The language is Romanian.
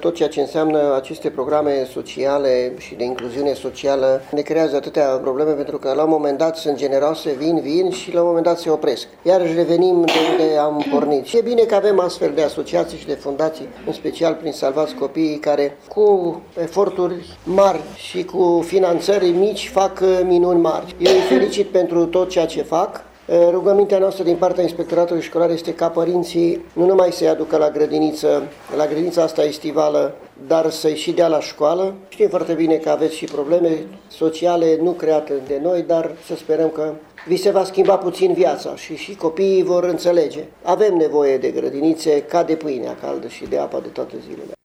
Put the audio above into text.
tot ceea ce înseamnă aceste programe sociale și de incluziune socială ne creează atâtea probleme, pentru că la un moment dat sunt generoase, vin și la un moment dat se opresc. Iarăși revenim de unde am pornit. Și e bine că avem astfel de asociații și de fundații, în special prin Salvați Copiii, care cu eforturi mari și cu finanțări mici fac minuni mari. Eu îi felicit pentru tot ceea ce fac. Rugămintea noastră din partea Inspectoratului Școlar este ca părinții nu numai să-i aducă la grădinița asta estivală, dar să-i și dea la școală. Știm foarte bine că aveți și probleme sociale nu create de noi, dar să sperăm că vi se va schimba puțin viața și copiii vor înțelege. Avem nevoie de grădinițe ca de pâinea caldă și de apa de toată zilele.